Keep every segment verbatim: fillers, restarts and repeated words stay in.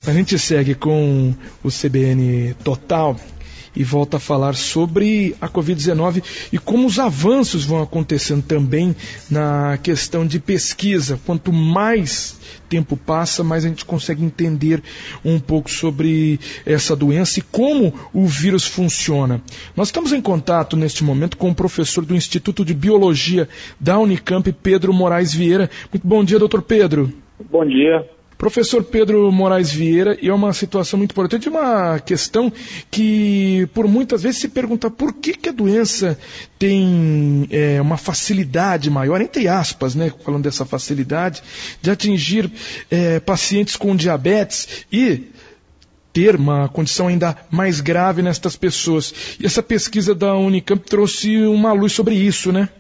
A gente segue com o C B N Total e volta a falar sobre a covid dezenove e como os avanços vão acontecendo também na questão de pesquisa. Quanto mais tempo passa, mais a gente consegue entender um pouco sobre essa doença e como o vírus funciona. Nós estamos em contato neste momento com o professor do Instituto de Biologia da Unicamp, Pedro Moraes Vieira. Muito bom dia, doutor Pedro. Bom dia. Professor Pedro Moraes Vieira, e é uma situação muito importante, uma questão que por muitas vezes se pergunta por que, que a doença tem é, uma facilidade maior, entre aspas, né, falando dessa facilidade, de atingir é, pacientes com diabetes e ter uma condição ainda mais grave nestas pessoas. E essa pesquisa da Unicamp trouxe uma luz sobre isso, né?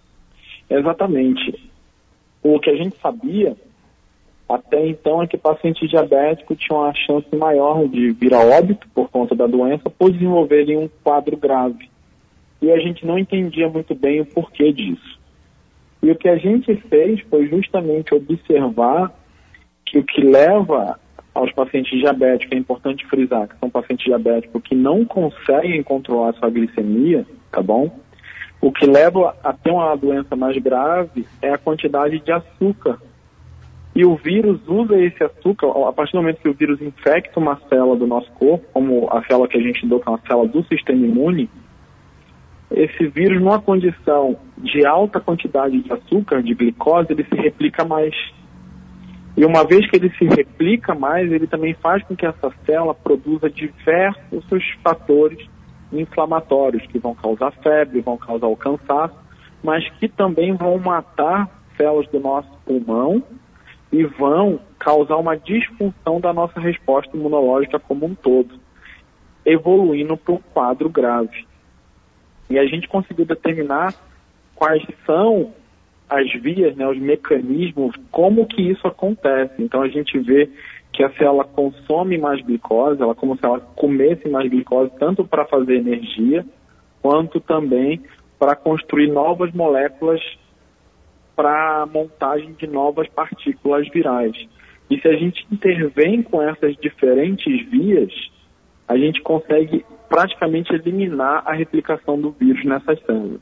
Exatamente. O que a gente sabia até então é que pacientes diabéticos tinham uma chance maior de vir a óbito por conta da doença, por desenvolverem um quadro grave. E a gente não entendia muito bem o porquê disso. E o que a gente fez foi justamente observar que o que leva aos pacientes diabéticos, é importante frisar que são pacientes diabéticos que não conseguem controlar a sua glicemia, tá bom? O que leva a ter uma doença mais grave é a quantidade de açúcar. E o vírus usa esse açúcar, a partir do momento que o vírus infecta uma célula do nosso corpo, como a célula que a gente deu, que é uma célula do sistema imune, esse vírus, numa condição de alta quantidade de açúcar, de glicose, ele se replica mais. E uma vez que ele se replica mais, ele também faz com que essa célula produza diversos fatores inflamatórios, que vão causar febre, vão causar o cansaço, mas que também vão matar células do nosso pulmão, e vão causar uma disfunção da nossa resposta imunológica como um todo, evoluindo para um quadro grave. E a gente conseguiu determinar quais são as vias, né, os mecanismos, como que isso acontece. Então a gente vê que a célula consome mais glicose, ela como se ela comesse mais glicose, tanto para fazer energia, quanto também para construir novas moléculas para a montagem de novas partículas virais. E se a gente intervém com essas diferentes vias, a gente consegue praticamente eliminar a replicação do vírus nessas células.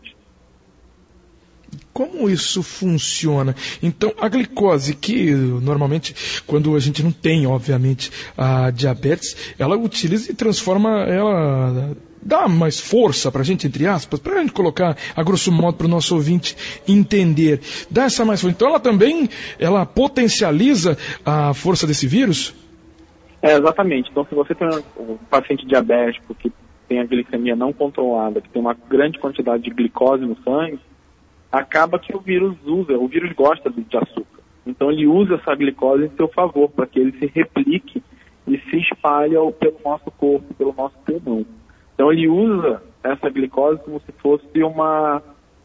Como isso funciona? Então, a glicose, que normalmente, quando a gente não tem, obviamente, a diabetes, ela utiliza e transforma, ela dá mais força para a gente, entre aspas, para a gente colocar, a grosso modo, para o nosso ouvinte entender. Dá essa mais força. Então, ela também, ela potencializa a força desse vírus? É, exatamente. Então, se você tem um paciente diabético que tem a glicemia não controlada, que tem uma grande quantidade de glicose no sangue, acaba que o vírus usa, o vírus gosta de açúcar. Então ele usa essa glicose em seu favor, para que ele se replique e se espalhe pelo nosso corpo, pelo nosso pulmão. Então ele usa essa glicose como se fosse uma,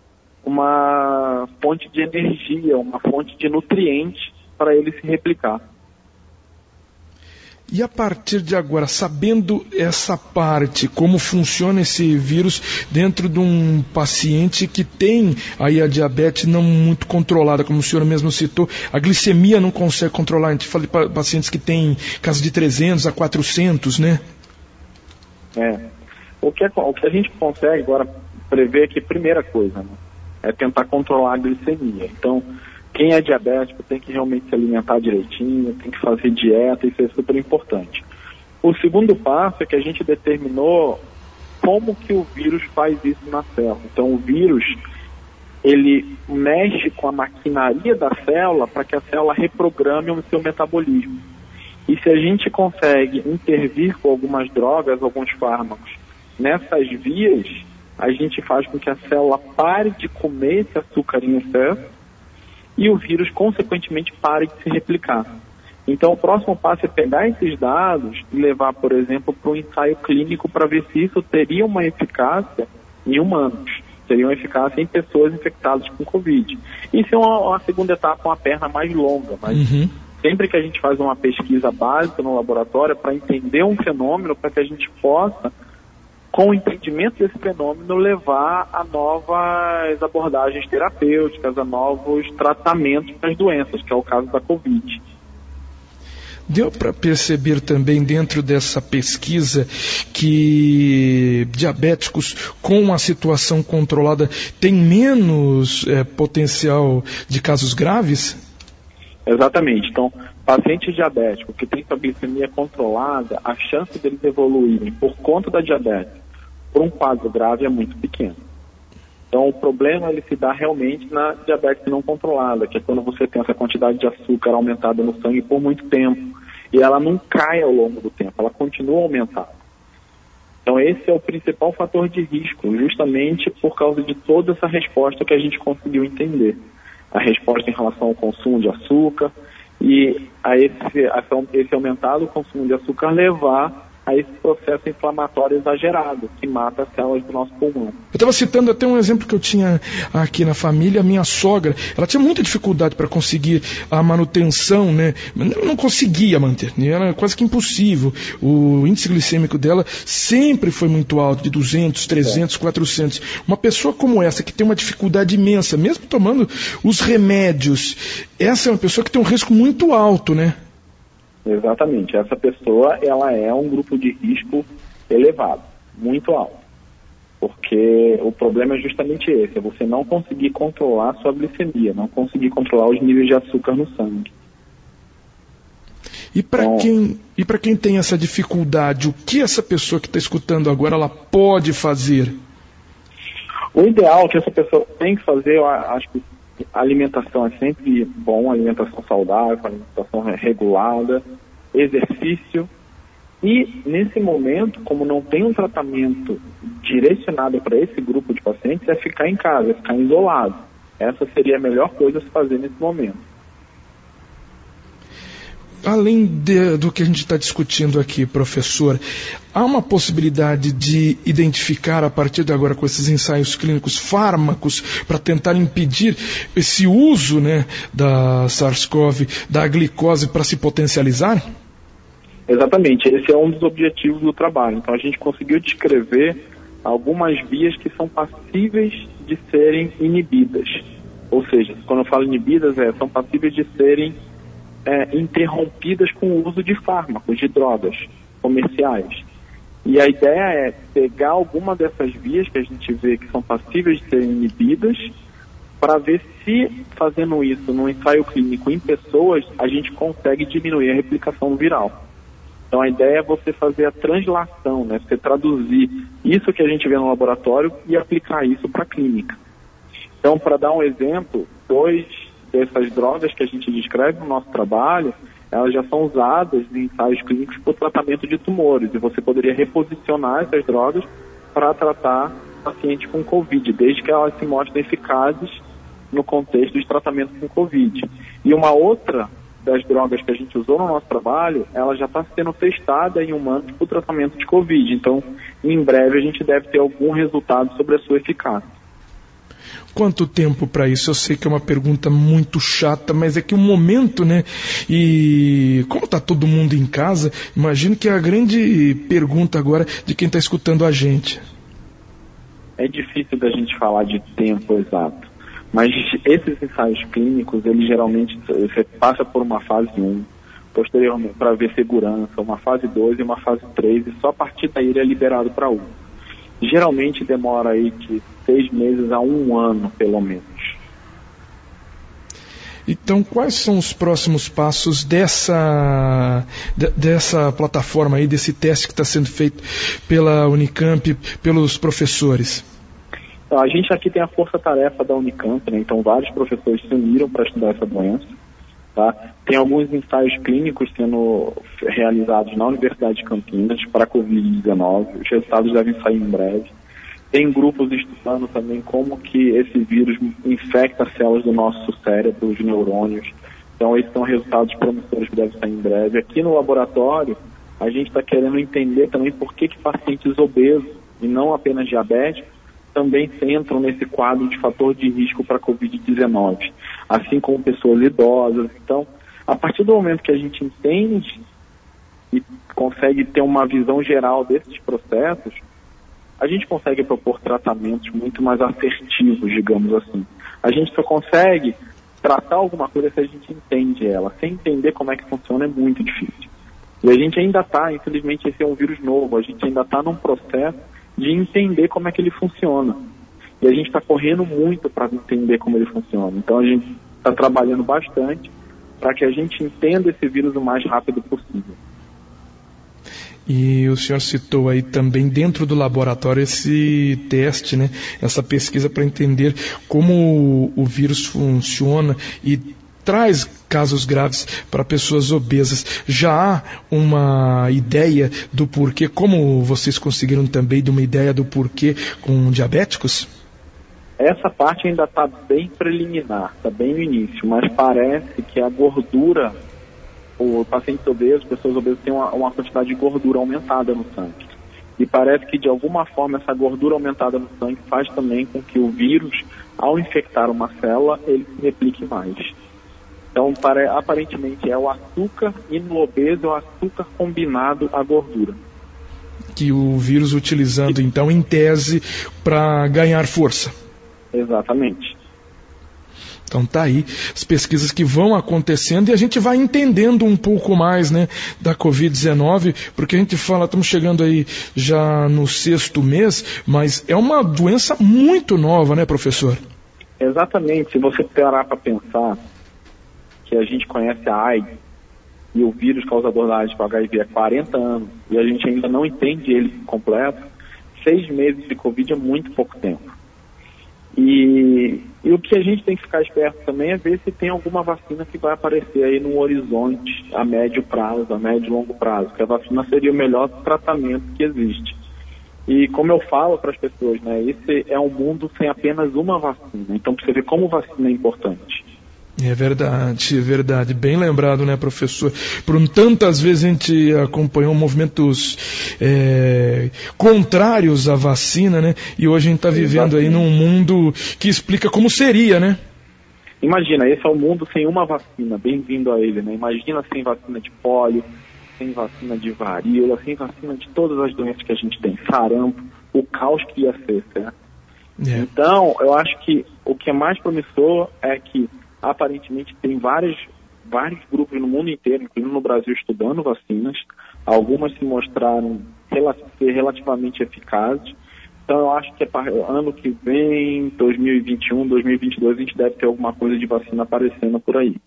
uma fonte de energia, uma fonte de nutrientes para ele se replicar. E a partir de agora, sabendo essa parte, como funciona esse vírus dentro de um paciente que tem aí a diabetes não muito controlada, como o senhor mesmo citou, a glicemia não consegue controlar, a gente fala de pacientes que têm casos de trezentos a quatrocentos, né? É. O que, é, o que a gente consegue agora prever aqui, primeira coisa, né, é tentar controlar a glicemia. Então, quem é diabético tem que realmente se alimentar direitinho, tem que fazer dieta, isso é super importante. O segundo passo é que a gente determinou como que o vírus faz isso na célula. Então o vírus, ele mexe com a maquinaria da célula para que a célula reprograme o seu metabolismo. E se a gente consegue intervir com algumas drogas, alguns fármacos, nessas vias, a gente faz com que a célula pare de comer esse açúcar em excesso, e o vírus, consequentemente, pare de se replicar. Então, o próximo passo é pegar esses dados e levar, por exemplo, para um ensaio clínico para ver se isso teria uma eficácia em humanos, teria uma eficácia em pessoas infectadas com Covid. Isso é uma, uma segunda etapa, uma perna mais longa, mas uhum. sempre que a gente faz uma pesquisa básica no laboratório para entender um fenômeno, para que a gente possa, com o entendimento desse fenômeno, levar a novas abordagens terapêuticas, a novos tratamentos das doenças, que é o caso da Covid. Deu para perceber também dentro dessa pesquisa que diabéticos com a situação controlada têm menos é, potencial de casos graves? Exatamente. Então, paciente diabético que tem sua glicemia controlada, a chance deles evoluírem por conta da diabetes por um quadro grave é muito pequeno. Então, o problema ele se dá realmente na diabetes não controlada, que é quando você tem essa quantidade de açúcar aumentada no sangue por muito tempo, e ela não cai ao longo do tempo, ela continua aumentada. Então, esse é o principal fator de risco, justamente por causa de toda essa resposta que a gente conseguiu entender. A resposta em relação ao consumo de açúcar e a esse, a esse aumentado consumo de açúcar levar a esse processo inflamatório exagerado, que mata as células do nosso pulmão. Eu estava citando até um exemplo que eu tinha aqui na família, a minha sogra, ela tinha muita dificuldade para conseguir a manutenção, né? Não conseguia manter, era quase que impossível. O índice glicêmico dela sempre foi muito alto, de duzentos, trezentos, é. quatrocentos. Uma pessoa como essa, que tem uma dificuldade imensa, mesmo tomando os remédios, essa é uma pessoa que tem um risco muito alto, né? Exatamente. Essa pessoa, ela é um grupo de risco elevado, muito alto. Porque o problema é justamente esse, é você não conseguir controlar a sua glicemia, não conseguir controlar os níveis de açúcar no sangue. E para então, quem, e para quem tem essa dificuldade, o que essa pessoa que está escutando agora, ela pode fazer? O ideal que essa pessoa tem que fazer, eu acho que a alimentação é sempre bom, alimentação saudável, alimentação regulada, exercício. E, nesse momento, como não tem um tratamento direcionado para esse grupo de pacientes, é ficar em casa, é ficar isolado. Essa seria a melhor coisa a se fazer nesse momento. Além de, do que a gente está discutindo aqui, professor, há uma possibilidade de identificar, a partir de agora, com esses ensaios clínicos, fármacos para tentar impedir esse uso, né, da SARS-CoV, da glicose, para se potencializar? Exatamente, esse é um dos objetivos do trabalho. Então, a gente conseguiu descrever algumas vias que são passíveis de serem inibidas. Ou seja, quando eu falo inibidas, é, são passíveis de serem É, interrompidas com o uso de fármacos, de drogas comerciais. E a ideia é pegar alguma dessas vias que a gente vê que são passíveis de serem inibidas, para ver se, fazendo isso no ensaio clínico em pessoas, a gente consegue diminuir a replicação viral. Então a ideia é você fazer a translação, né? Você traduzir isso que a gente vê no laboratório e aplicar isso para a clínica. Então, para dar um exemplo, dois dessas drogas que a gente descreve no nosso trabalho, elas já são usadas em ensaios clínicos para o tratamento de tumores, e você poderia reposicionar essas drogas para tratar pacientes com Covid, desde que elas se mostrem eficazes no contexto de tratamento com Covid. E uma outra das drogas que a gente usou no nosso trabalho, ela já está sendo testada em humanos para o tratamento de Covid, então em breve a gente deve ter algum resultado sobre a sua eficácia. Quanto tempo para isso? Eu sei que é uma pergunta muito chata, mas é que o momento, né? E como está todo mundo em casa, imagino que é a grande pergunta agora de quem está escutando a gente. É difícil da gente falar de tempo exato, mas esses ensaios clínicos, eles geralmente, você passa por uma fase um, posteriormente para ver segurança, uma fase dois e uma fase três, e só a partir daí ele é liberado para uso. Geralmente demora aí de seis meses a um ano, pelo menos. Então, quais são os próximos passos dessa, de, dessa plataforma aí, desse teste que está sendo feito pela Unicamp, pelos professores? Então, a gente aqui tem a força-tarefa da Unicamp, né? Então vários professores se uniram para estudar essa doença. Tá? Tem alguns ensaios clínicos sendo realizados na Universidade de Campinas para a covid dezenove, os resultados devem sair em breve. Tem grupos estudando também como que esse vírus infecta as células do nosso cérebro, os neurônios. Então esses são resultados promissores que devem sair em breve. Aqui no laboratório, a gente está querendo entender também por que que pacientes obesos, e não apenas diabéticos, também entram nesse quadro de fator de risco para a covid dezenove, assim como pessoas idosas. Então, a partir do momento que a gente entende e consegue ter uma visão geral desses processos, a gente consegue propor tratamentos muito mais assertivos, digamos assim. A gente só consegue tratar alguma coisa se a gente entende ela. Sem entender como é que funciona é muito difícil. E a gente ainda está, infelizmente esse é um vírus novo, a gente ainda está num processo de entender como é que ele funciona. E a gente está correndo muito para entender como ele funciona. Então a gente está trabalhando bastante para que a gente entenda esse vírus o mais rápido possível. E o senhor citou aí também dentro do laboratório esse teste, né? Essa pesquisa para entender como o vírus funciona e traz casos graves para pessoas obesas. Já há uma ideia do porquê, como vocês conseguiram também de uma ideia do porquê com diabéticos? Essa parte ainda está bem preliminar, está bem no início, mas parece que a gordura, o paciente obeso, pessoas obesas têm uma, uma quantidade de gordura aumentada no sangue. E parece que de alguma forma essa gordura aumentada no sangue faz também com que o vírus, ao infectar uma célula, ele se replique mais. Então, para, aparentemente, é o açúcar e no obeso é o açúcar combinado à gordura. Que o vírus utilizando, então, em tese, para ganhar força. Exatamente. Então tá aí as pesquisas que vão acontecendo e a gente vai entendendo um pouco mais, né, da covid dezenove, porque a gente fala, estamos chegando aí já no sexto mês, mas é uma doença muito nova, né, professor? Exatamente. Se você parar para pensar que a gente conhece a AIDS e o vírus causador da AIDS, o H I V, há quarenta anos e a gente ainda não entende ele completo, seis meses de Covid é muito pouco tempo. E, e o que a gente tem que ficar esperto também é ver se tem alguma vacina que vai aparecer aí no horizonte a médio prazo, a médio e longo prazo, que a vacina seria o melhor tratamento que existe. E como eu falo para as pessoas, né, esse é um mundo sem apenas uma vacina, então para você ver como vacina é importante. É verdade, é verdade. Bem lembrado, né, professor? Por tantas vezes a gente acompanhou movimentos é, contrários à vacina, né? E hoje a gente está vivendo aí num mundo que explica como seria, né? Imagina, esse é o mundo sem uma vacina, bem-vindo a ele, né? Imagina sem vacina de pólio, sem vacina de varíola, sem vacina de todas as doenças que a gente tem, sarampo, o caos que ia ser, certo? É. Então, eu acho que o que é mais promissor é que aparentemente tem vários, vários grupos no mundo inteiro, incluindo no Brasil, estudando vacinas. Algumas se mostraram ser relativamente eficazes. Então eu acho que é para ano que vem, dois mil e vinte e um, dois mil e vinte e dois, a gente deve ter alguma coisa de vacina aparecendo por aí.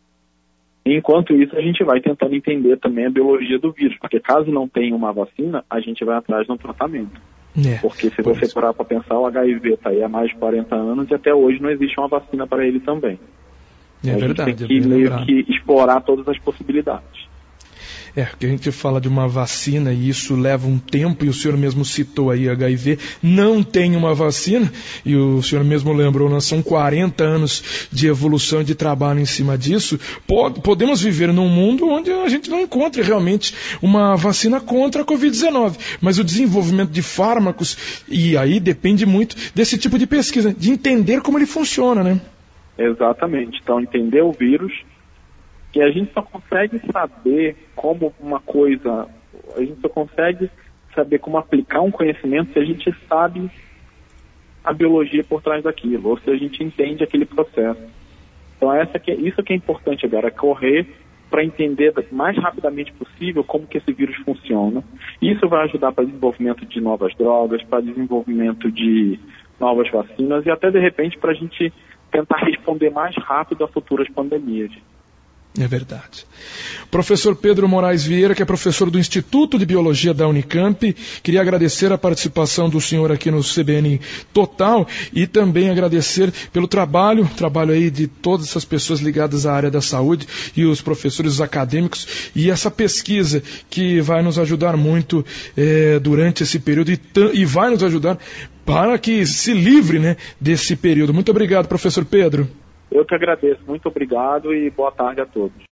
Enquanto isso, a gente vai tentando entender também a biologia do vírus, porque caso não tenha uma vacina, a gente vai atrás de um tratamento. É, porque se você parar para pensar, o H I V está aí há mais de quarenta anos e até hoje não existe uma vacina para ele também. É a verdade. Gente tem que é meio lembrado. que explorar todas as possibilidades. É, porque a gente fala de uma vacina e isso leva um tempo, e o senhor mesmo citou aí H I V, não tem uma vacina, e o senhor mesmo lembrou, nós são quarenta anos de evolução e de trabalho em cima disso. Pod- podemos viver num mundo onde a gente não encontre realmente uma vacina contra a covid dezenove, mas o desenvolvimento de fármacos, e aí depende muito desse tipo de pesquisa, de entender como ele funciona, né? Exatamente, então entender o vírus, que a gente só consegue saber como uma coisa, a gente só consegue saber como aplicar um conhecimento se a gente sabe a biologia por trás daquilo, ou se a gente entende aquele processo. Então essa que é, isso que é importante agora, é correr para entender o mais rapidamente possível como que esse vírus funciona. Isso vai ajudar para o desenvolvimento de novas drogas, para desenvolvimento de novas vacinas e até de repente para a gente tentar responder mais rápido a futuras pandemias. É verdade. Professor Pedro Moraes Vieira, que é professor do Instituto de Biologia da Unicamp, queria agradecer a participação do senhor aqui no C B N Total e também agradecer pelo trabalho, trabalho aí de todas essas pessoas ligadas à área da saúde e os professores acadêmicos e essa pesquisa que vai nos ajudar muito eh, durante esse período e, t- e vai nos ajudar para que se livre, né, desse período. Muito obrigado, professor Pedro. Eu que agradeço. Muito obrigado e boa tarde a todos.